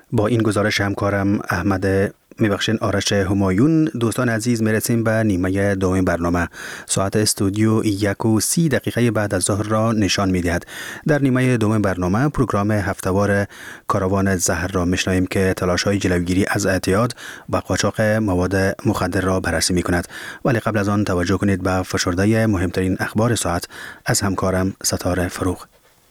با این گزارش همکارم آرش همایون. دوستان عزیز، میرسیم به نیمه دوم برنامه. ساعت استودیو 1:30 بعد از ظهر را نشان می‌دهد. در نیمه دوم برنامه پروگرام هفته‌وار کاروان زهر را میشنویم که تلاش‌های جلوگیری از اعتیاد و قاچاق مواد مخدر را بررسی می‌کند. ولی قبل از آن توجه کنید به فشرده مهمترین اخبار ساعت از همکارم ستاره فروغ.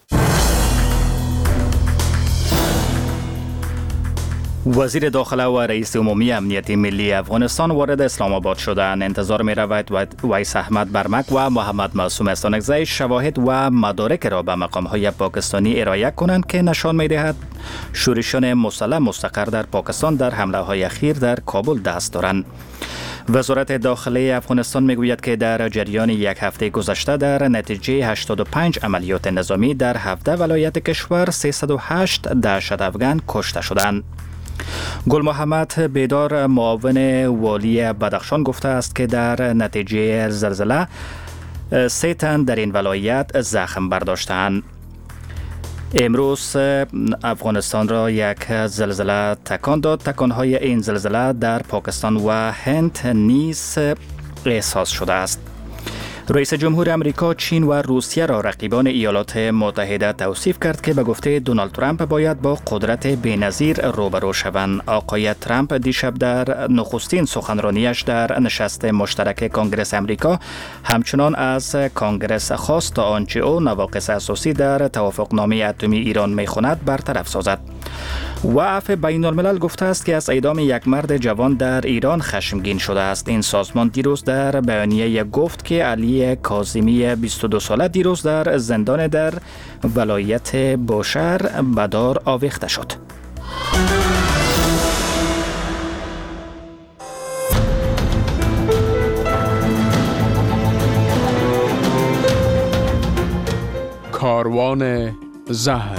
وزیر داخله و رئیس عمومی امنیت ملی افغانستان وارد اسلام آباد شدند. انتظار می رود ویس احمد برمک و محمد معصوم استانکزی شواهد و مدارک را به مقام های پاکستانی ارائه کنند که نشان می دهد شورشیان مسلح مستقر در پاکستان در حمله های اخیر در کابل دست دارند. وزارت داخله افغانستان میگوید که در جریان یک هفته گذشته در نتیجه 85 عملیات نظامی در 17 ولایت کشور 308 دهشت افغان کشته شدند. گل محمد بیدار معاون والی بدخشان گفته است که در نتیجه زلزله 3 تن در این ولایت زخم برداشتند. امروز افغانستان را یک زلزله تکان داد. تکانهای این زلزله در پاکستان و هند نیز احساس شده است. رئیس جمهور امریکا، چین و روسیه را رقیبان ایالات متحده توصیف کرد که به گفته دونالد ترامپ باید با قدرت بی‌نظیر روبرو شوند. آقای ترامپ دیشب در نخستین سخنرانیش در نشست مشترک کنگره امریکا همچنان از کنگره خواست تا آنچه او نواقص اساسی در توافقنامه اتمی ایران می‌خواند برطرف سازد. و عفو بین الملل گفته است که از اعدام یک مرد جوان در ایران خشمگین شده است. این سازمان دیروز در بیانیه گفت که علی کاظمی 22 ساله دیروز در زندان در ولایت بوشهر به دار آویخته شد. کاروان زهر.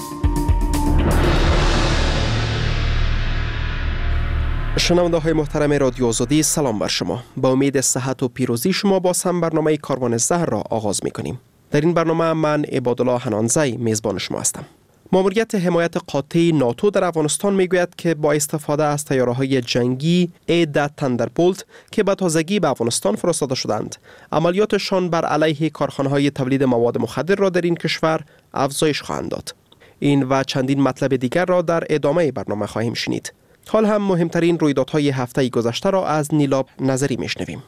شنونده های محترم رادیو آزادی، سلام بر شما. با امید صحت و پیروزی شما باز هم برنامه کاروان زهر را آغاز می کنیم. در این برنامه من عبادالله حنانزی میزبان شما هستم. ماموریت حمایت قاطع ناتو در افغانستان میگوید که با استفاده از طیاره‌های جنگی A-10 تندربولت که به تازگی به افغانستان فرستاده شدند، عملیاتشان بر علیه کارخانه‌های تولید مواد مخدر را در این کشور افزایش خواهند داد. این و چندین مطلب دیگر را در ادامه برنامه خواهیم شنید. حال هم مهمترین رویدادهای هفته گذشته را از نیلاب نظری میشنویم.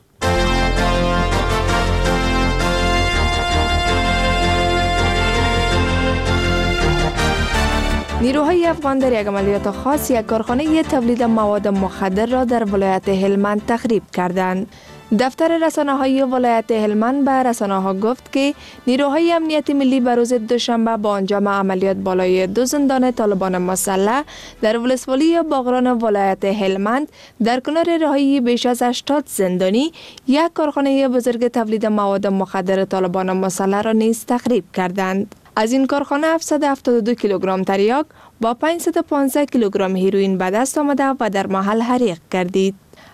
نیروهای افغان در یک عملیات خاص یک کارخانه تولید مواد مخدر را در ولایت هلمند تخریب کردند. دفتر رسانه‌های ولایت هلمند به رسانه‌ها گفت که نیروهای امنیت ملی به روز دوشنبه با انجام عملیات بالای 2 زندان طالبان مسلح در ولسوالی باغران ولایت هلمند در کنار رهایی بیش از 80 زندانی یک کارخانه بزرگ تولید مواد مخدر طالبان مسلح را نیز تخریب کردند. از این کارخانه 772 کیلوگرم تریاک با 515 کیلوگرم هیروئین به دست آمده و در محل حریق گردید.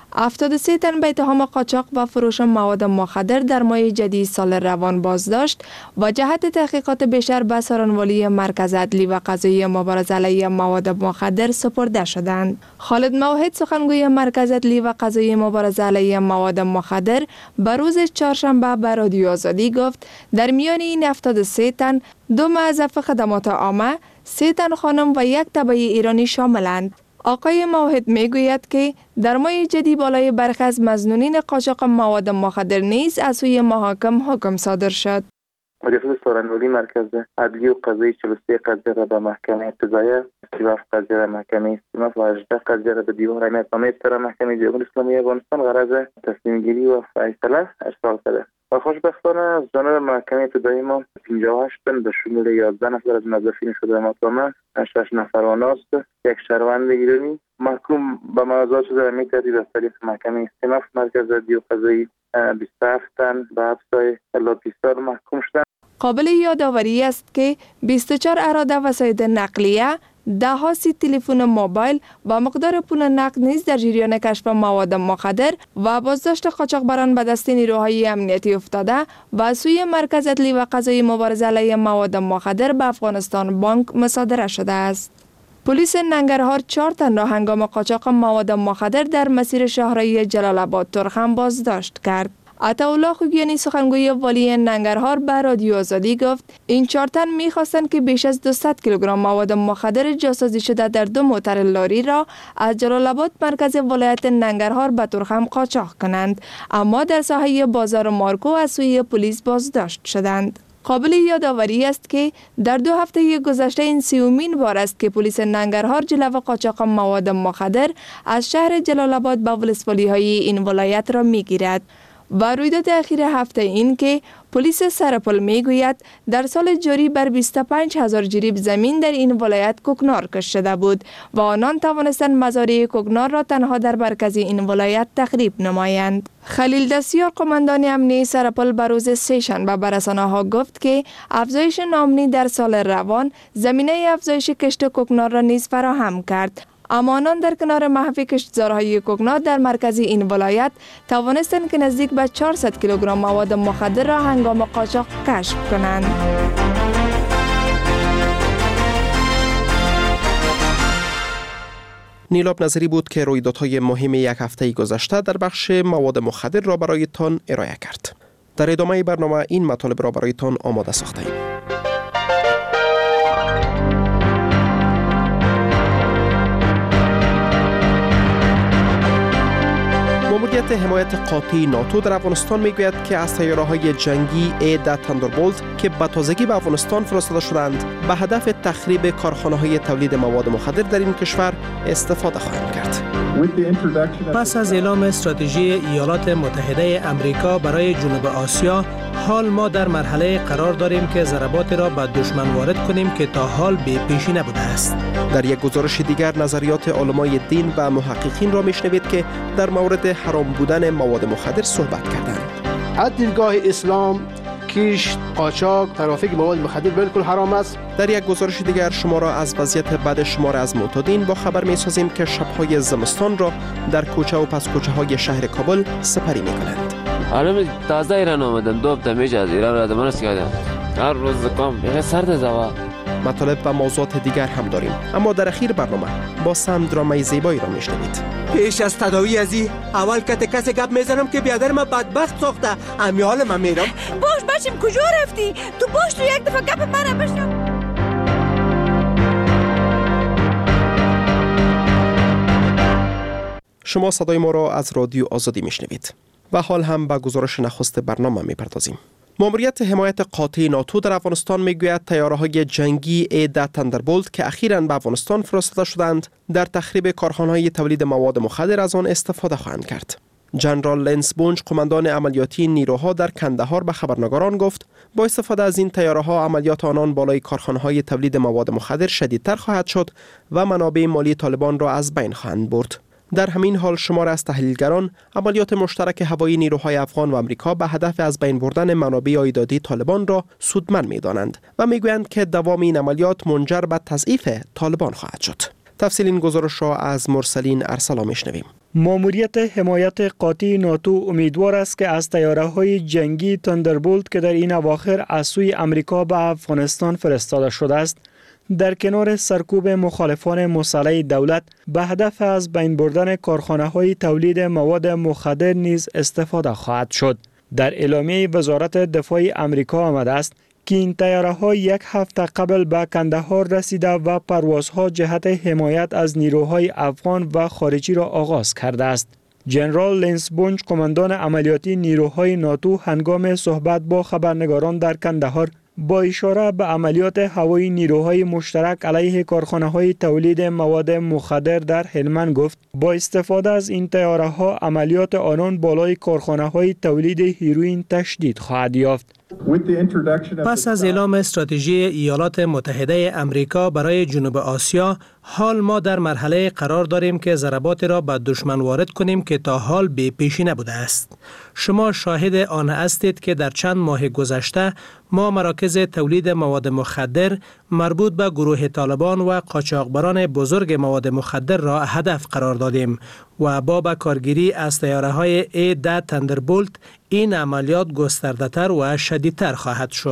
73 تن به اتهام قاچاق و فروش مواد مخدر در ماه جدی سال روان بازداشت و جهت تحقیقات بیشتر به سارنوالی مرکز عدلی و قضایی مبارزه علیه مواد مخدر سپرده شدند. خالد موحد، سخنگوی مرکز عدلی و قضایی مبارزه علیه مواد مخدر، به روز چهارشنبه به رادیو آزادی گفت در میان این 73 تن 2 موظف خدمات عامه، 3 تن خانم و 1 تبعی ایرانی شاملند. آقای موحد میگوید که در ماه جدی بالای برخی از مظنونین قاچاق مواد مخدر نیز از سوی محاکم حکم صادر شد. مجلس سارنوالی مرکز عدلی و قضایی 43 قضیه را به محکمه ابتدایه، 37 قضیه را محکمه استیناف و 18 قضیه را به دیوان امیدنامه سر محکمه جمهوری اسلامی افغانستان غرض تصمیم گیری و فیصله ارسال کرده. و خوشبختانه از جانب محکمه ابتدایی ما 58 تن به شمول 11 نفر از موظفین شده محکمه، 6 نفر آناست، 1 شهروند ایرانی محکوم به مجازات شده. می تحدید از طریق محکمه استیناف مرکز عدلی و قضایی 27 تن به حبس الا 20 سال محکوم شدند. قابل یادآوری است که 24 اراده وسایل نقلیه، 10 سیت تلفن موبایل و مقدار پول نقد نیز در جریان کشف مواد مخدر و بازداشت قاچاقبران به دست نیروهای امنیتی افتاده و سوی مرکز عدلی و قضایی مبارزه علیه مواد مخدر به افغانستان بانک مصادره شده است. پلیس ننگرهار 4 تن را هنگام قاچاق مواد مخدر در مسیر شهرهای جلال آباد ترخم بازداشت کرد. عطاالله خوگیانی سخنگوی والی ننگرهار به رادیو آزادی گفت این 4 تن می‌خواستند که بیش از 200 کیلوگرم مواد مخدر جاسازی شده در 2 موتر لاری را از جلال آباد مرکز ولایت ننگرهار به ترخم قاچاق کنند، اما در ساحه بازار مارکو از سوی پلیس بازداشت شدند. قابل یادآوری است که در 2 هفته گذشته این 30مین بار است که پلیس ننگرهار جلو قاچاق مواد مخدر از شهر جلال آباد به ولسوالی‌های این ولایت را می‌گیرد. و رویداد اخیر هفته این که پلیس سرپل میگوید در سال جاری بر 25,000 جریب زمین در این ولایت کوکنار کشت شده بود و آنان توانستند مزارع کوکنار را تنها در مرکز این ولایت تخریب نمایند. خلیل دستیار قماندان امنیه سرپل به روز سه‌شنبه به رسانه‌ها گفت که افزایش ناامنی در سال روان زمینه افزایش کشت کوکنار را نیز فراهم کرد. اما آنان در کنار محو کشتزارهای کوکنار در مرکز این ولایت توانستند که نزدیک به 400 کیلوگرم مواد مخدر را هنگام قاچاق کشف کنند. نیلاب نظری بود که رویدادهای مهم یک هفته گذشته در بخش مواد مخدر را برایتان ارائه کرد. در ادامه برنامه این مطالب را برایتان آماده ساخته‌ایم. ماموریت حمایت قاطع ناتو در افغانستان میگوید که از طیاره‌های جنگی A-10 تاندربولت که به تازگی به افغانستان فرستاده شدند به هدف تخریب کارخانه‌های تولید مواد مخدر در این کشور استفاده خواهند کرد. پس از اعلام استراتژی ایالات متحده آمریکا برای جنوب آسیا، حال ما در مرحله قرار داریم که ضربات را به دشمن وارد کنیم که تا حال بی پیشی نبوده است. در یک گزارش دیگر نظریات علمای دین و محققین را میشنوید که در مورد حرام بودن مواد مخدر صحبت کردند. از دیدگاه اسلام کیش، قاچاق، ترافیک مواد مخدر بالکل حرام است. در یک گزارش دیگر شما را از وضعیت بد شمار از معتادین با خبر می‌سازیم که شب‌های زمستان را در کوچه و پس کوچه‌های شهر کابل سپری می‌کنند. حالا تازه ایران آمدم، 2 هفته میشه از ایران را درست کردم. هر روز زکام، یه سرد زوا. مطالب و موضوعات دیگر هم داریم، اما در اخیر برنامه با سم درامای زیبایی را میشنوید. پیش از تداوی ازی اول کسی گپ میزنم که بیادر ما بدبخت ساخته، امیال من میرم. باش باشیم کجا رفتی؟ تو باش تو یک دفعه گپ من بشنو. شما صدای ما را از رادیو آزادی میشنوید و حال هم به گزارش نخست برنامه میپردازیم. ماموریت حمایت قاطع ناتو در افغانستان میگوید طیاره‌های جنگی A-10 تاندربولت که اخیراً به افغانستان فرستاده شدند در تخریب کارخانه‌های تولید مواد مخدر از آن استفاده خواهند کرد. جنرال لنس بونج قماندان عملیاتی نیروها در کندهار به خبرنگاران گفت با استفاده از این طیاره‌ها عملیات آنان بالای کارخانه‌های تولید مواد مخدر شدیدتر خواهد شد و منابع مالی طالبان را از بین خواهند برد. در همین حال شمار از تحلیلگران عملیات مشترک هوایی نیروهای افغان و آمریکا به هدف از بین بردن منابع عایداتی طالبان را سودمند می‌دانند و می‌گویند که دوام این عملیات منجر به تضعیف طالبان خواهد شد. تفصیل این گزارش را از مرسلین ارسلا میشنویم. ماموریت حمایت قاطع ناتو امیدوار است که از طیاره‌های جنگی تاندربولت که در این اواخر از سوی آمریکا به افغانستان فرستاده شده است، در کنار سرکوب مخالفان مسلح دولت به هدف از بین بردن کارخانه‌های تولید مواد مخدر نیز استفاده خواهد شد. در اعلامیه وزارت دفاع آمریکا آمده است که این طیاره‌ها 1 هفته قبل به کندهار رسیده و پروازها جهت حمایت از نیروهای افغان و خارجی را آغاز کرده است. جنرال لنس بونج قماندان عملیاتی نیروهای ناتو هنگام صحبت با خبرنگاران در کندهار با اشاره به عملیات هوایی نیروهای مشترک علیه کارخانه‌های تولید مواد مخدر در هلمند گفت با استفاده از این طیاره‌ها عملیات آنان بالای کارخانه‌های تولید هیروئین تشدید خواهد یافت. پس از اعلام استراتژی ایالات متحده آمریکا برای جنوب آسیا، حال ما در مرحله قرار داریم که ضربات را به دشمن وارد کنیم که تا حال بی پیشی نبوده است. شما شاهد آن هستید که در چند ماه گذشته ما مراکز تولید مواد مخدر مربوط به گروه طالبان و قاچاقبران بزرگ مواد مخدر را هدف قرار دادیم و با کارگیری از طیاره‌های A-10 تاندربولت این عملیات گسترده‌تر و شدیدتر خواهد شد.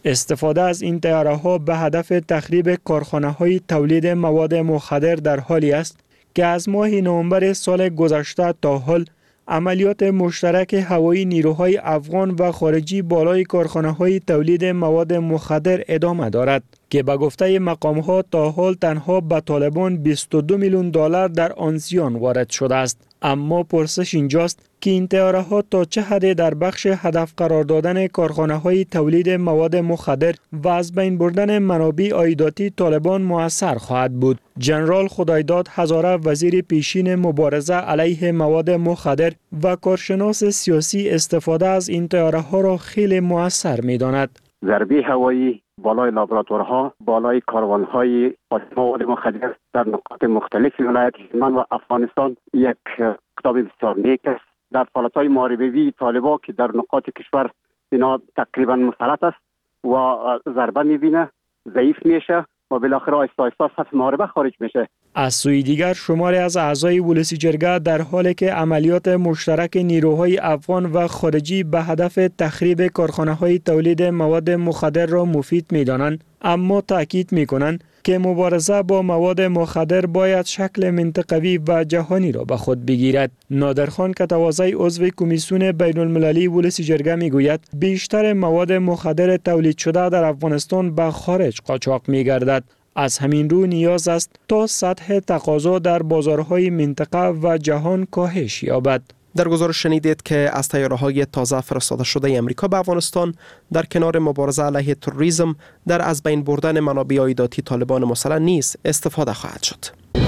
استفاده از این طیاره‌ها به هدف تخریب کارخانه‌های تولید مواد مخدر در حالی است که از ماه نوامبر سال گذشته تا حال عملیات مشترک هوایی نیروهای افغان و خارجی بالای کارخانه‌های تولید مواد مخدر ادامه دارد که به گفته مقام‌ها تا حال تنها به طالبان 22 میلیون دلار در آن زیان وارد شده است. اما پرسش اینجاست که این طیاره‌ها تا چه حد در بخش هدف قرار دادن کارخانه‌های تولید مواد مخدر و از بین بردن منابع عایداتی طالبان مؤثر خواهد بود. جنرال خدایداد هزاره وزیر پیشین مبارزه علیه مواد مخدر و کارشناس سیاسی استفاده از این طیاره‌ها را خیلی مؤثر می‌داند. ضربه هوایی بالای لابراتوارها، بالای کاروان‌های مواد مخدر در نقاط مختلف ولایت هلمند و افغانستان یک اقدام بسیار نیک است. در فعالیت‌های محاربه‌ای طالبان که در نقاط کشور اینا تقریبا مسلط است و ضربه می‌بینه، ضعیف میشه و بالاخره آهسته آهسته از محاربه خارج میشه. از سوی دیگر شماری از اعضای ولسی جرگه در حالی که عملیات مشترک نیروهای افغان و خارجی به هدف تخریب کارخانه‌های تولید مواد مخدر را مفید می‌دانند، اما تأکید می‌کنند که مبارزه با مواد مخدر باید شکل منطقوی و جهانی را به خود بگیرد. نادرخان کتوازی عضو کمیسیون بین المللی ولسی جرگه میگوید بیشتر مواد مخدر تولید شده در افغانستان به خارج قاچاق می‌گردد. از همین رو نیاز است تا سطح تقاضا در بازارهای منطقه و جهان کاهش یابد. در گزارش شنیدید که از طیاره‌های تازه فرستاده شده امریکا به افغانستان در کنار مبارزه علیه تروریسم در از بین بردن منابع عایداتی طالبان مسلح نیز استفاده خواهد شد.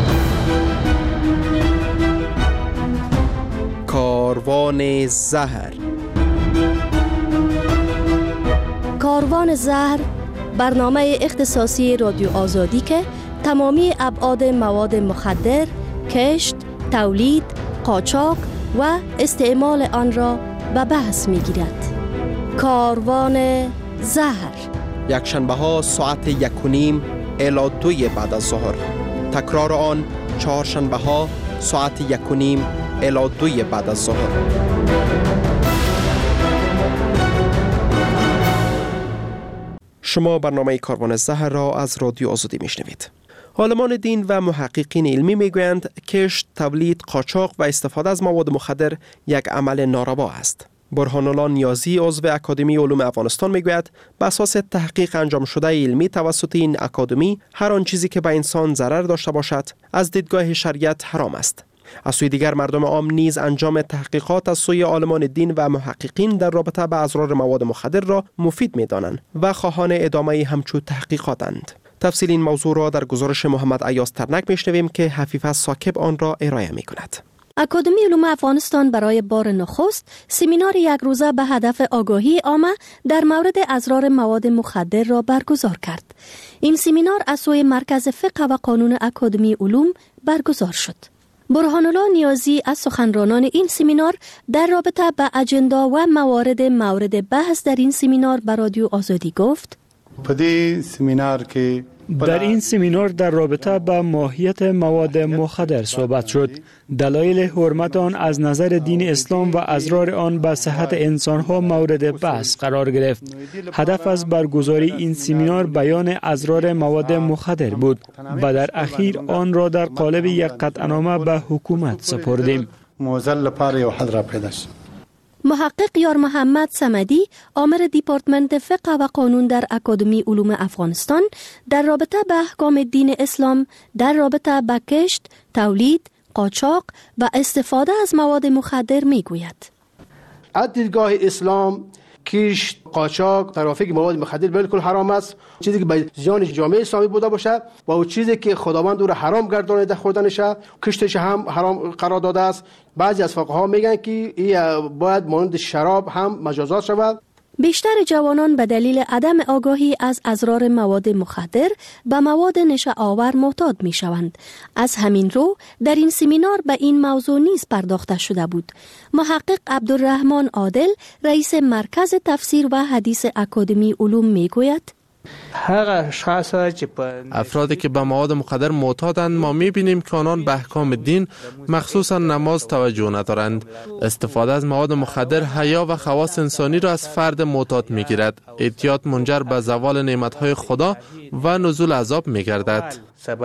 کاروان زهر. کاروان زهر برنامه اختصاصی رادیو آزادی که تمامی ابعاد مواد مخدر، کشت، تولید، قاچاق و استعمال آن را به بحث می‌گیرد. کاروان زهر یک شنبه ها ساعت 1:30 الی 2 بعد از ظهر. تکرار آن چهارشنبه ها ساعت 1:30 الی 2 بعد از ظهر. شما برنامه کاروان زهر را از رادیو آزادی میشنوید. عالمان دین و محققین علمی میگویند کشت، تولید، قاچاق و استفاده از مواد مخدر یک عمل ناروا است. برهان الله نیازی عضو اکادمی علوم افغانستان میگوید به اساس تحقیق انجام شده علمی توسط این اکادمی هر آن چیزی که به انسان ضرر داشته باشد از دیدگاه شریعت حرام است. از سوی دیگر مردم عام نیز انجام تحقیقات از سوی عالمان دین و محققین در رابطه با اضرار مواد مخدر را مفید می‌دانند و خواهان ادامه همچون تحقیقاتند. تفصیل این موضوع را در گزارش محمد ایاز ترنک میشنویم که حفیظ ثاقب آن را ارائه می‌کند. اکادمی علوم افغانستان برای بار نخست سمینار یک روزه به هدف آگاهی عامه در مورد اضرار مواد مخدر را برگزار کرد. این سمینار از سوی مرکز فقه و قانون اکادمی علوم برگزار شد. برهان الله نیازی از سخنرانان این سمینار در رابطه با اجندا و مورد بحث در این سمینار به رادیو آزادی گفت: در این سمینار در رابطه با ماهیت مواد مخدر صحبت شد. دلایل حرمت آن از نظر دین اسلام و اضرار آن به صحت انسانها مورد بحث قرار گرفت. هدف از برگزاری این سمینار بیان اضرار مواد مخدر بود و در اخیر آن را در قالب یک قطعنامه به حکومت سپردیم. محقق یار محمد صمدی، عامل دیپارتمنت فقه و قانون در اکادمی علوم افغانستان، در رابطه با احکام دین اسلام در رابطه با کشت، تولید، قاچاق و استفاده از مواد مخدر میگوید: از دیدگاه اسلام کشت، قاچاق، ترافیک مواد مخدر بالکل حرام است. چیزی که به زیان جامعه اسلامی بوده باشه و اون چیزی که خداوند او را حرام گردانیده خوردنشه، کشتش هم حرام قرار داده است. بعضی از فقها میگن که این باید مانند شراب هم مجازات شود. بیشتر جوانان به دلیل عدم آگاهی از اضرار مواد مخدر به مواد نشه آور معتاد می شوند. از همین رو در این سمینار به این موضوع نیز پرداخته شده بود. محقق عبدالرحمن عادل، رئیس مرکز تفسیر و حدیث اکادمی علوم می گوید: افرادی که به مواد مخدر معتادند ما می‌بینیم که آنان به احکام دین مخصوصا نماز توجه ندارند. استفاده از مواد مخدر حیا و خواص انسانی را از فرد معتاد می‌گیرد. اعتیاد منجر به زوال نعمت‌های خدا و نزول عذاب می‌گردد.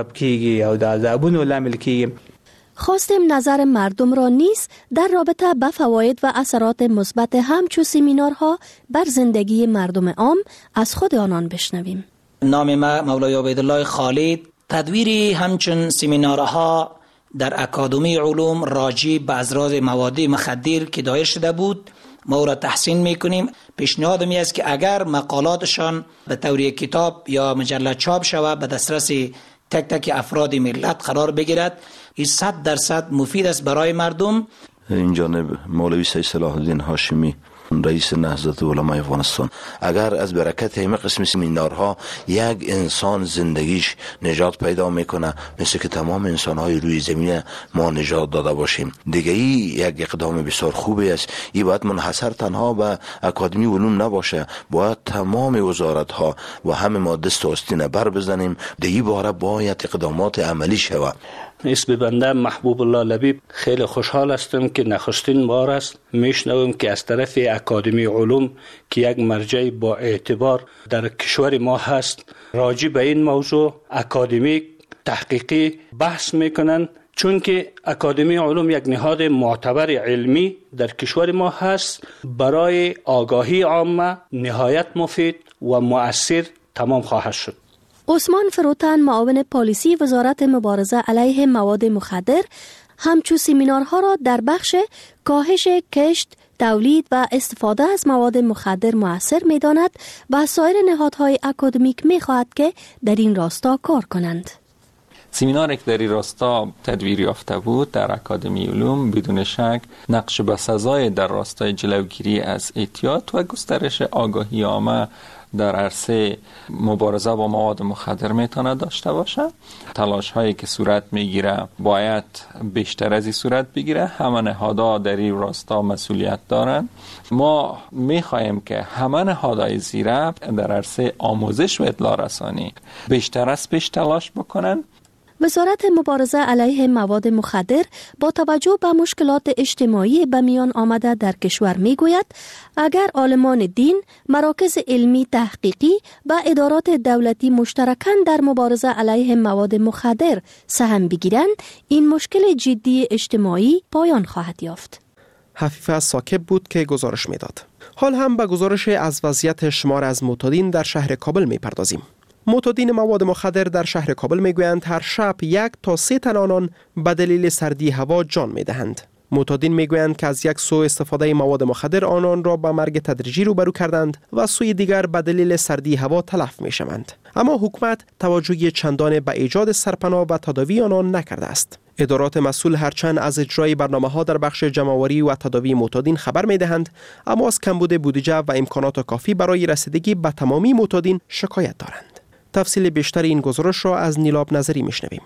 خواستیم نظر مردم را نیز در رابطه با فواید و اثرات مثبت همچو سمینارها بر زندگی مردم عام از خود آنان بشنویم. نام ما مولای عبیدالله خالد. تدویر همچون سمینارها در اکادمی علوم راجع به اضرار مواد مخدر که دایر شده بود ما را تحسین میکنیم. پیشنهاد می است که اگر مقالاتشان به طور کتاب یا مجله چاپ شود به دسترس تک تک افراد ملت قرار بگیرد، این 100% مفید است برای مردم. این جانب مولوی سید صلاح الدین هاشمی رئیس نهضت علمای افغانستان، اگر از برکت همه قسم سمینارها یک انسان زندگیش نجات پیدا میکنه مثل که تمام انسانهای روی زمین ما نجات داده باشیم دیگه، ای یک اقدام بسیار خوبی است. این باید منحصر تنها به اکادمی علوم نباشه، باید تمام وزارت ها و همه ما دست و آستین بر بزنیم. دیگه باره باید اقدامات عملی شود. اسم بنده محبوب الله لبیب. خیلی خوشحال هستم که نخستین بار است میشنوم که از طرف اکادمی علوم که یک مرجع با اعتبار در کشور ما هست راجع به این موضوع اکادمیک تحقیقی بحث میکنن، چون که اکادمی علوم یک نهاد معتبر علمی در کشور ما هست. برای آگاهی عامه نهایت مفید و مؤثر تمام خواهد شد. عثمان فروتن، معاون پالیسی وزارت مبارزه علیه مواد مخدر، همچو سمینارها را در بخش کاهش کشت، تولید و استفاده از مواد مخدر مؤثر می داند و سایر نهادهای اکادمیک می خواهد که در این راستا کار کنند. سمیناری که در این راستا تدویر یافته بود در اکادمی علوم بدون شک نقش بسزای در راستای جلوگیری از اعتیاد و گسترش آگاهی عامه در عرصه مبارزه با مواد مخدر میتونه داشته باشه. تلاش هایی که صورت میگیره باید بیشتر از این صورت بگیره. همه نهادها در این راستا مسئولیت دارن. ما میخواهیم که همه نهادهای زیره در عرصه آموزش و اطلاع رسانی بیشتر از پیش تلاش بکنن. وزارت مبارزه علیه مواد مخدر با توجه به مشکلات اجتماعی به میان آمده در کشور میگوید اگر عالمان دین، مراکز علمی تحقیقی و ادارات دولتی مشترکاً در مبارزه علیه مواد مخدر سهم بگیرند، این مشکل جدی اجتماعی پایان خواهد یافت. حفیف از ساکب بود که گزارش میداد. حال هم به گزارش از وضعیت شمار از معتادین در شهر کابل میپردازیم. معتادین مواد مخدر در شهر کابل میگویند هر شب 1 تا 3 تن آنان به دلیل سردی هوا جان میدهند. معتادین میگویند که از یک سو استفاده مواد مخدر آنان را به مرگ تدریجی روبرو کردند و سوی دیگر به دلیل سردی هوا تلف میشوند. اما حکومت توجهی چندان به ایجاد سرپناه و تداوی آنان نکرده است. ادارات مسئول هرچند از اجرای برنامه‌ها در بخش جمع‌آوری و تداوی معتادین خبر می‌دهند، اما از کمبود بودجه و امکانات کافی برای رسیدگی به تمامی معتادین شکایت دارند. تفصیل بیشتر این گزارش را از نیلاب نظری میشنویم.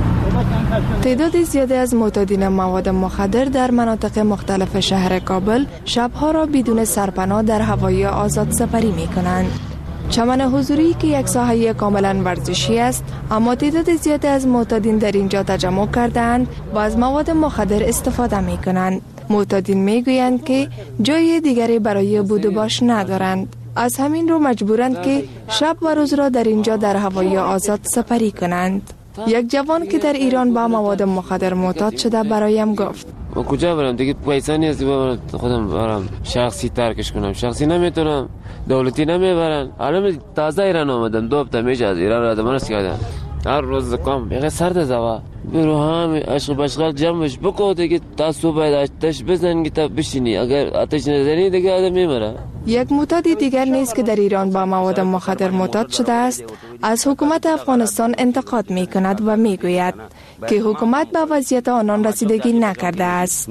تعداد زیادی از معتادین مواد مخدر در مناطق مختلف شهر کابل شبها را بدون سرپناه در هوای آزاد سپری می کنند. چمن حضوری که یک ساحه کاملا ورزشی است، اما تعداد زیادی از معتادین در اینجا تجمع کردند و از مواد مخدر استفاده می کنند. معتادین می گویند که جای دیگری برای بود و باش ندارند. از همین رو مجبورند که شب و روز را در اینجا در هوای آزاد سپری کنند. یک جوان که در ایران با مواد مخدر معتاد شده برایم گفت من کجا برم دیگه؟ پیسه نیست خودم برم شخصی ترکش کنم، شخصی نمیتونم، دولتی نمیبرن. الان تازه ایران آمدم، 2 هفته میشه از ایران رادم است کردم. هر روز کام بگه سرد زوا برو هم عشق بشغل جمعش بکو دیگه. تا صبح آتش بزن که تا بشینی، اگر آتش نزنی دیگه آدم میمره. یک معتادی دیگر نیست که در ایران با مواد مخدر معتاد شده است از حکومت افغانستان انتقاد می کند و می گوید که حکومت به وضعیت آنان رسیدگی نکرده است.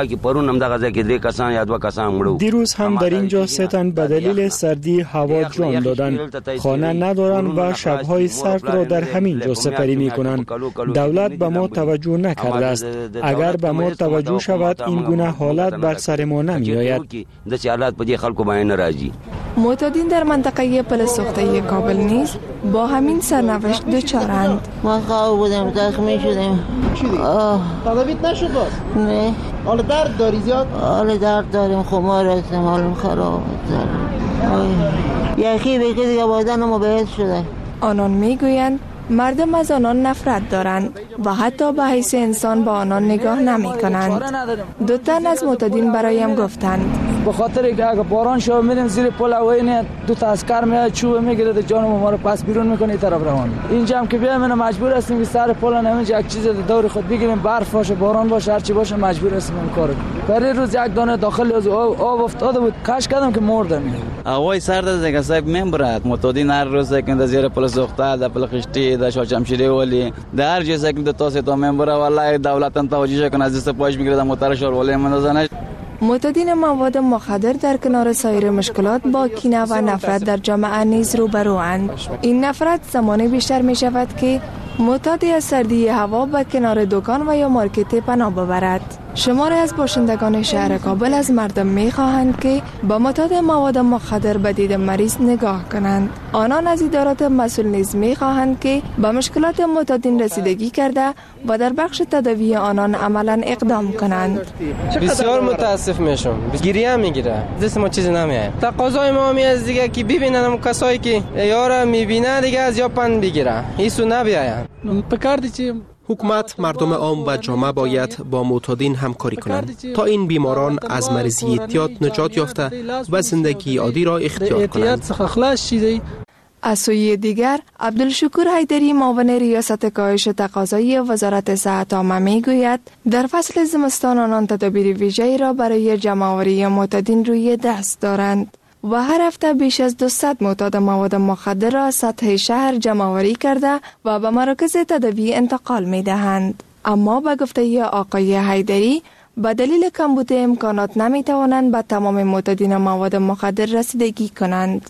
دیروز هم در اینجا 3 تن به دلیل سردی هوا جان دادند. خانه ندارند و شبهای سرد را در همین جا سپری می کنند. دولت به ما توجه نکرده است. اگر به ما توجه شود این گونه حالت بر سر ما نمی آید. معتادین در منطقه پل سوخته کابل نیز با همین سرنوشت دچارند. ما خواب بودم، زخمی شدم. تداویت نشد باز؟ نه. حال درد داری زیاد؟ حال درد داریم، خمار هستم، حالم خراب. یخی بگه دیگه بدنم بهت شده. آنان میگویند مردم از آنان نفرت دارند و حتی به حیث انسان با آنان نگاه نمی کنند. دو تن از معتادین برایم گفتند به خاطر که اگه باران شو میریم زیر پل هوایی دو تا اسکر میاد چوب میگیره جان ما رو پس بیرون میکنه طرف روان. اینجا هم که بیایم مجبور هستیم که سر پل نمیشه یک چیز دور خود بگیریم، برف باشه باران باشه هر چی باشه مجبور هستیم این کارو. برای روز یک دانه داخل از آب افتاده بود کش کردم که مردم. هوای سرد از دیگه صاحب میبرد معتادین هر روز که زیر پل سوخته در پل خشتی در شمشیری ولی در هر جای ساکن تا سه تا میبره والله دولت توجیه کنه از دست پاش میگیره موترش ولی منازنه. معتادین مواد مخدر در کنار سایر مشکلات با کینه و نفرت در جامعه نیز روبروند. این نفرت زمانی بیشتر می شود که معتادی از سردی هوا به کنار دکان و یا مارکت پناه ببرد. شماری از باشندگان شهر کابل از مردم می خواهند که با معتاد مواد مخدر به دید مریض نگاه کنند. آنان از ادارات مسئول نیز می خواهند که به مشکلات معتادین رسیدگی کرده و در بخش تداوی آنان عملا اقدام کنند. بسیار متاسف میشم، گریه میگیره، دست ما چیزی نمیاد. تقاضای ما از دیگه که ببینن کسایی که یارا میبینه دیگه از یاپن بگیره، هیچو نبیاین. پکاردی چی حکومت، مردم عام و جامعه باید با معتادین همکاری کنند تا این بیماران از مریضی اعتیاد نجات یافته و زندگی عادی را اختیار کنند. از سوی دیگر عبدالشکور حیدری معاون ریاست کاهش تقاضای وزارت صحت عامه میگوید در فصل زمستان آنان تدابیر ویژه‌ای را برای جمع‌آوری معتادین روی دست دارند و هر هفته بیش از 200 معتاد مواد مخدر را از سطح شهر جمع‌آوری کرده و به مراکز تداوی انتقال می دهند. اما به گفته آقای حیدری به دلیل کمبود امکانات نمی توانند به تمام معتادین مواد مخدر رسیدگی کنند.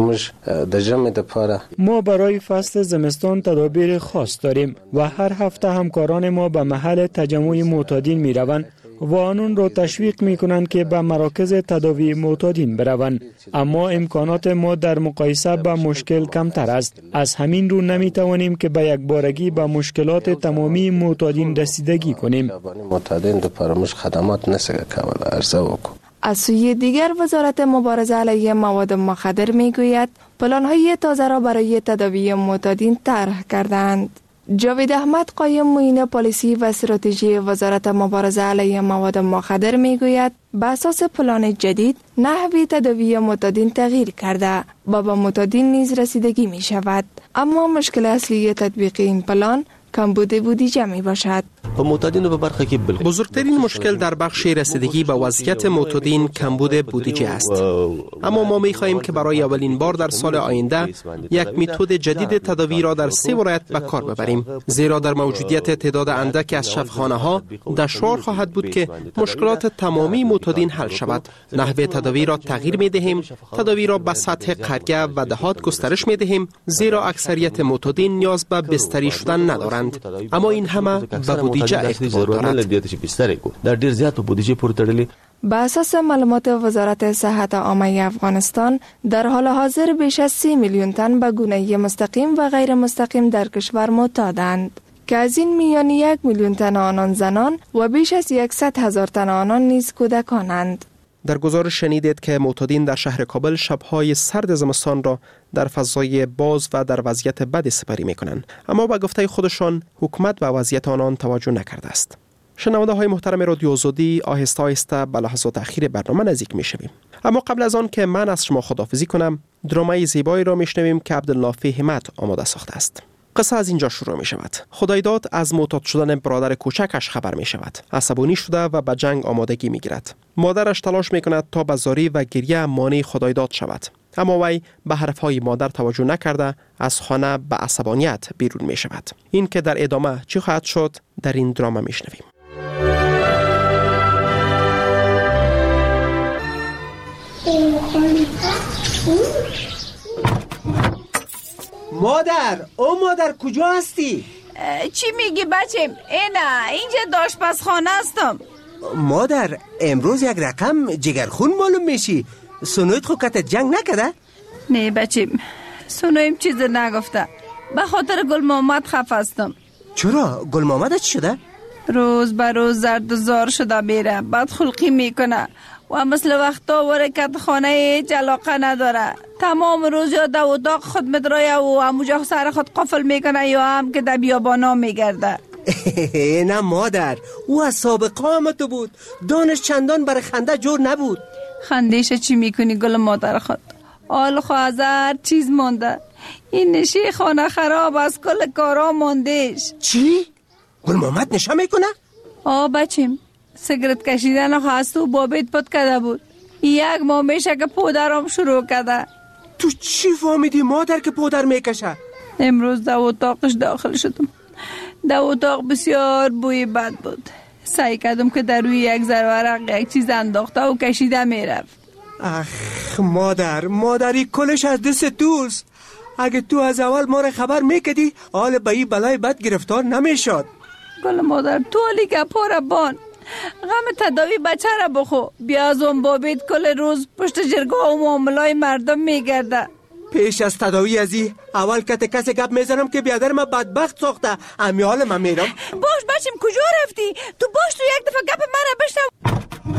ما برای فصل زمستان تدابیر خاص داریم و هر هفته همکاران ما به محل تجمع معتادین می روند و آنان را تشویق می کنند که به مراکز تداوی معتادین بروند. اما امکانات ما در مقایسه با مشکل کمتر است. از همین رو نمی توانیم که به یک بارگی به مشکلات تمامی معتادین رسیدگی کنیم. از سوی دیگر وزارت مبارزه علیه مواد مخدر می گوید پلان‌های تازه را برای تداوی معتادین طرح کردند. جاوید احمد قایم معین پالیسی و استراتژی وزارت مبارزه علیه مواد مخدر می گوید بر اساس پلان جدید نحوی تداوی معتادین تغییر کرده و به معتادین نیز رسیدگی می شود. اما مشکل اصلی تطبیق این پلان کمبود بودجه می باشد. بزرگترین مشکل در بخش رسیدگی به وضعیت معتادین کمبود بودجه است. اما ما می خواهیم که برای اولین بار در سال آینده یک متد جدید تداوی را در 3 ولایت به کار ببریم، زیرا در موجودیت تعداد اندک از شفاخانه ها دشوار خواهد بود که مشکلات تمامی معتادین حل شود. نحوه تداوی را تغییر می دهیم، تداوی را به سطح قریه و دهات گسترش می دهیم، زیرا اکثریت معتادین نیاز به بستری شدن ندارند. اما این همه به بودجه اعتبار دارد. به اساس معلومات وزارت صحت عامه افغانستان در حال حاضر بیش از 30 میلیون تن به گونه مستقیم و غیر مستقیم در کشور معتادند که از این میان 1 میلیون تن آنان زنان و بیش از 100,000 تن آنان نیز کودکانند. در گزارش شنیدید که معتادین در شهر کابل شب‌های سرد زمستان را در فضای باز و در وضعیت بد سپری می‌کنند، اما با گفته خودشان حکومت به وضعیت آنان توجه نکرده است. شنونده‌های محترم رادیو آزادی، آهسته آهسته به لحظات اخیر برنامه نزدیک می‌شویم. اما قبل از آن که من از شما خداحافظی کنم، درامای زیبایی را می‌شنویم که عبدالنافع همت آماده ساخته است. قصه از اینجا شروع می شود. خدایداد از معتاد شدن برادر کوچکش خبر می شود. عصبانی شده و به جنگ آمادگی می گیرد. مادرش تلاش می کند تا به زاری و گریه مانع خدایداد شود. اما وی به حرفهای مادر توجه نکرده از خانه به عصبانیت بیرون می شود. این که در ادامه چی خواهد شد در این دراما می شنویم. مادر کجا هستی؟ چی میگی بچم؟ اینجا داشپزخانه هستم. مادر امروز یک رقم جگرخون معلوم میشی. سنویت خو کت جنگ نکده؟ نه بچیم، سنویم چیز نگفته. به خاطر گل محمد خفه هستم. چرا؟ گل محمد چی شده؟ روز به روز زرد و زار شده میره، بدخلقی میکنه و مثل وقتا ورکت خانه علاقه نداره. تمام روز یا در اتاق خود مدرایه و همونجا سر خود قفل میکنه یا هم که در بیابانا میگرده. نه مادر، او از سابقه تو بود. دانش چندان برای خنده جور نبود. خندیش چی میکنی گل مادر خود؟ آل خوازر چیز مانده. این نشی خانه خراب از کل کارا ماندهش. چی؟ گل محمد نشه میکنه؟ بچیم، سیگرت کشیدن خواست و بابیت پد کده بود. یک ماه میشه که پودرم شروع کده. تو چی فهمیدی مادر که پودر میکشه؟ امروز در اتاقش داخل شدم. در اتاق بسیار بوی بد بود. سعی کردم که در روی یک ورق یک چیز انداخته و کشیده میرفت. اخ مادری کلش از دست توست. اگه تو از اول ما را خبر میکدی حال به این بلای بد گرفتار نمیشد. گل مادر تو علی گپا بان، غم تداوی بچه را بخو. بیا از اون بابید کل روز پشت جرگاه و معاملای مردم میگرده. پیش از تداوی ازی اول کسی گپ میزنم که بیادر ما بدبخت ساخته. امی حال من میرم. باش بچیم کجا رفتی؟ تو باش تو یک دفعه گپ من را بشنو.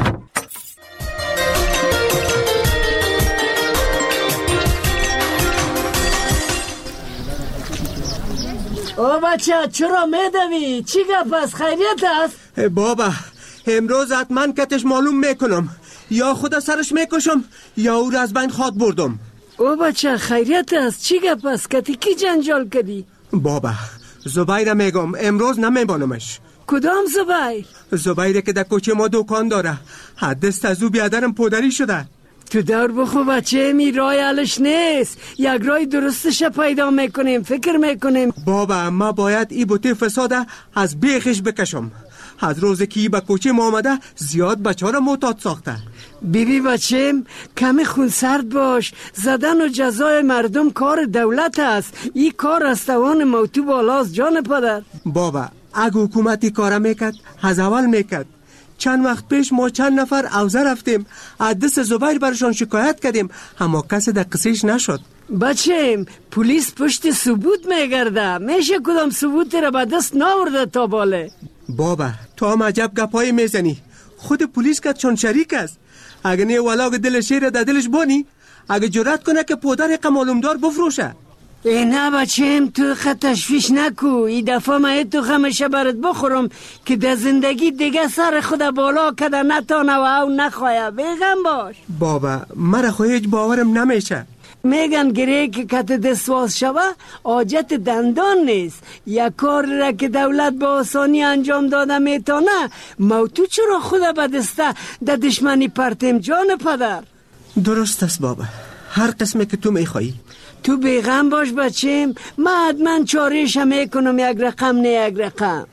او بچه چرا میدوی؟ چی گپ است؟ خیریت است؟ بابا امروز حتما کتش معلوم میکنم. یا خدا سرش میکشم یا او را از بین خواد بردم. او بچه خیریت است؟ چی گپ است؟ کتی کی جنجال کردی؟ بابا زبیر میگم امروز نمیبانمش. کدام زبیر؟ زبیر که در کوچه ما دکان داره. حدست از او بیادرم پودری شده. تو دور بخو بچه، می رای علش نیست. یک رای درستش پیدا میکنیم، فکر میکنیم. بابا ما باید ای بوته فساده از بیخش بکشم. از روزی که ای به کوچه ما آمده زیاد بچه را معتاد ساخته. بیبی بچم کمی خونسرد باش. زدن و جزای مردم کار دولت است. این کار از توان موتو بالاست جان پدر. بابا اگه حکومتی کار میکرد از اول میکرد. چند وقت پیش ما چند نفر اوزه رفتیم، از دست زبیر برشان شکایت کردیم، اما کسی در قصیش نشد. بچم پلیس پشت ثبوت میگرده. میشه کدام ثبوتی را به دست ناورده تا باله. بابا تو هم عجب گپایی میزنی. خود پلیس که چون شریک است. اگه نه ولاغ دل شیر در دلش بانی، اگه جرأت کنه که پودر یک معلومدار بفروشه. نه بچم تو خط تشویش نکو. این دفعه من تو خمشه برات بخورم که در زندگی دیگه سر خود بالا کده نتانه و او نخواه. بیغم باش. بابا مرا خو هیچ باورم نمیشه. میگن گره که کت دستواز شوه حاجت دندان نیست. یک کار را که دولت با آسانی انجام داده میتونه، موتو چرا خود به دسته در دشمنی پرتیم جان پدر؟ درست است بابا، هر قسمه که تو میخوایی. تو بیغم باش بچیم، من حتما چاریش میکنم. یک رقم نه یک رقم.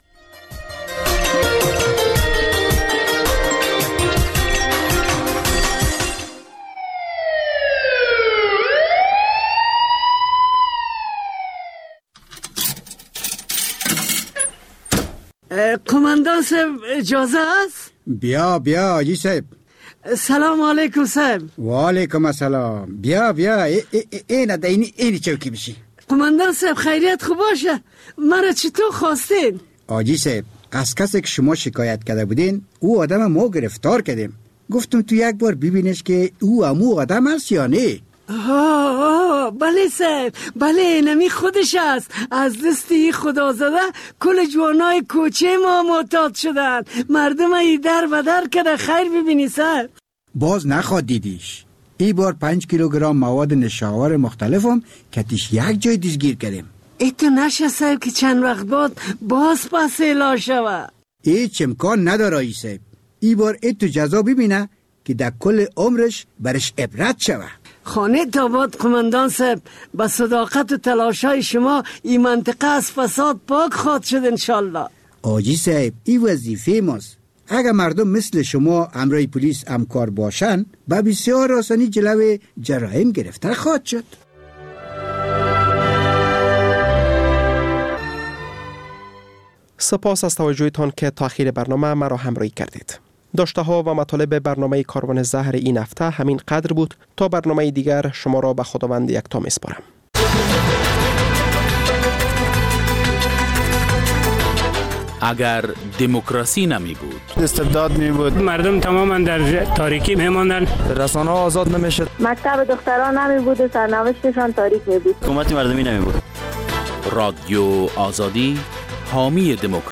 قماندان صاحب اجازه است؟ بیا آجی صاحب. سلام علیکم صاحب. و علیکم السلام. بیا اینی چوکی بشی. قماندان صاحب خیریت خوب باشه. مرا چطور خواستین؟ آجی صاحب از کسی که شما شکایت کرده بودین او آدم ما گرفتار کردیم. گفتم تو یک بار ببینش که او امو آدم است یا نه. بله صاحب، بله نمی خودش است. از دستی خدا زده کل جوانای کوچه ما معتاد شدن. مردم ای در و در کده. خیر ببینی صاحب. باز نخواد دیدیش. ای بار 5 کیلوگرم مواد نشاور مختلفم کتیش یک جای دستگیر کردیم. ایتو نشه صاحب که چند وقت بعد باز پس اعلا شوه. هیچ امکان نداره ای صاحب. ای بار ایتو جزا ببینه که در کل عمرش برش عبرت شوه. خانه تاباد قماندان صاحب، با صداقت و تلاشای شما این منطقه از فساد پاک خواد شد انشالله. آجی صاحب این وظیفه ماست. اگر مردم مثل شما امرای پلیس همکار باشن با بسیار آسانی جلوی جرایم گرفتار خواد شد. سپاس از توجهتان که تا آخر برنامه مرا همراهی کردید. داشته ها و مطالب برنامه کاروان زهر این هفته همین قدر بود. تا برنامه دیگر شما را به خداوند یکتا میسپارم. اگر دموکراسی نمی بود، استبداد می بود، مردم تماما در تاریکی می ماندن، رسانه ها آزاد نمی شد، مکتب دختران نمی بود و سرنوشتشان تاریک می بود، حکومت مردمی نمی بود. رادیو آزادی حامی دموکراسی